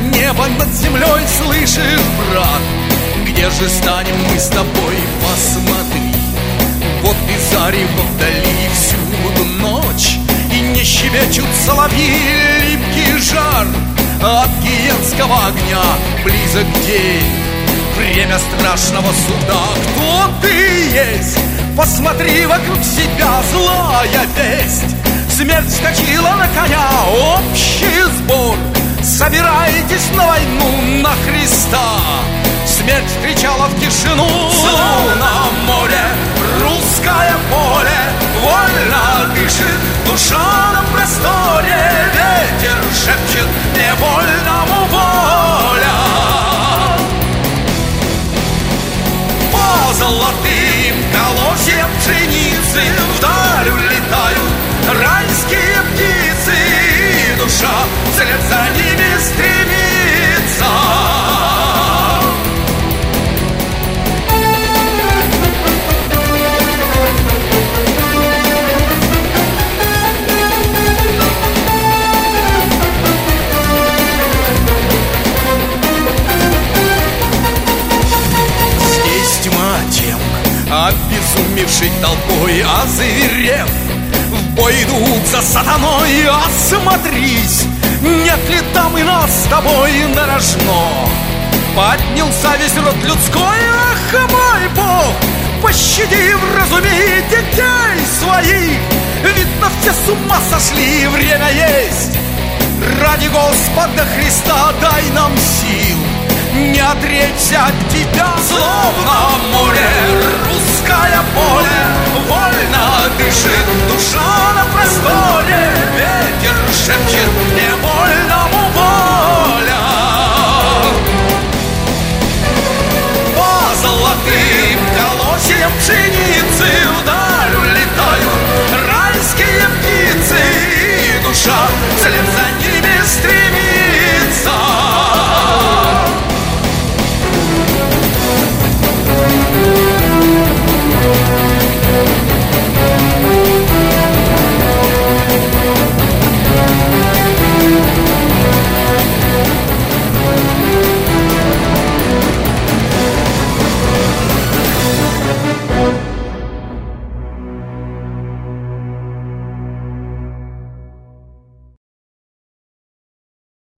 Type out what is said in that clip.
небо над землей, слышишь, брат? Где же станем мы с тобой? Посмотри, вот и зарево вдали, всюду ночь, и не щебечут соловьи. Липкий жар от гиенского огня, близок день, время страшного суда. Кто ты есть? Посмотри вокруг себя, злая весть. Смерть вскочила на коня, общий сбор. Собирайтесь на войну, на Христа. Смерть кричала в тишину. Словно море, русское поле, вольно дышит душа на просторе. Ветер шепчет невольному воля. По золотым колосьям пшеницы вдаль улетают райские птицы, и душа вслед за ними стремится. Обезумевшей толпой, озверев, в бой идут за сатаной. Осмотрись, нет ли там и нас с тобой нарожно. Поднялся весь род людской, ах, мой Бог, пощади, вразуми детей своих. Видно, все с ума сошли, время есть. Ради Господа Христа дай нам сил не отречься от тебя. Словно море, русское поле, вольно дышит душа на просторе. Ветер шепчет невольному воля. По золотым колосьям пшеницы вдаль улетают райские птицы, и душа вслед за ними стремится.